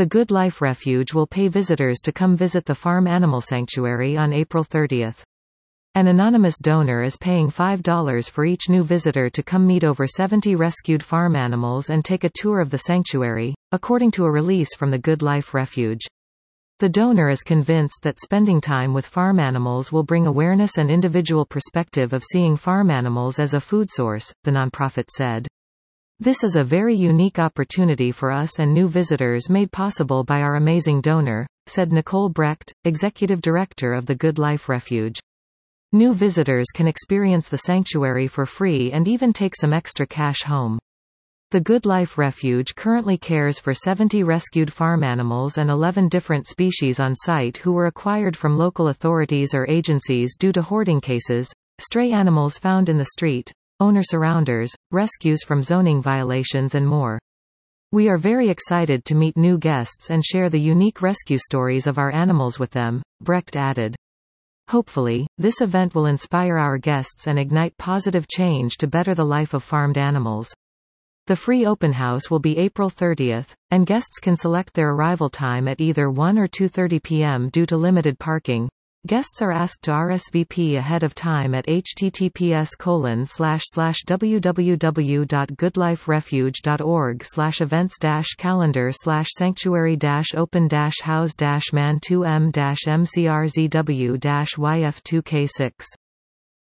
The Good Life Refuge will pay visitors to come visit the farm animal sanctuary on April 30. An anonymous donor is paying $5 for each new visitor to come meet over 70 rescued farm animals and take a tour of the sanctuary, according to a release from the Good Life Refuge. The donor is convinced that spending time with farm animals will bring awareness and individual perspective of seeing farm animals as a food source, the nonprofit said. This is a very unique opportunity for us and new visitors made possible by our amazing donor, said Nicole Brecht, executive director of the Good Life Refuge. New visitors can experience the sanctuary for free and even take some extra cash home. The Good Life Refuge currently cares for 70 rescued farm animals and 11 different species on site who were acquired from local authorities or agencies due to hoarding cases, stray animals found in the street, owner surrenders, rescues from zoning violations and more. We are very excited to meet new guests and share the unique rescue stories of our animals with them, Brecht added. Hopefully, this event will inspire our guests and ignite positive change to better the life of farmed animals. The free open house will be April 30, and guests can select their arrival time at either 1 or 2:30 p.m. due to limited parking. Guests are asked to RSVP ahead of time at https://www.goodliferefuge.org/events-calendar/sanctuary-open-house-man2m-mcrzw-yf2k6.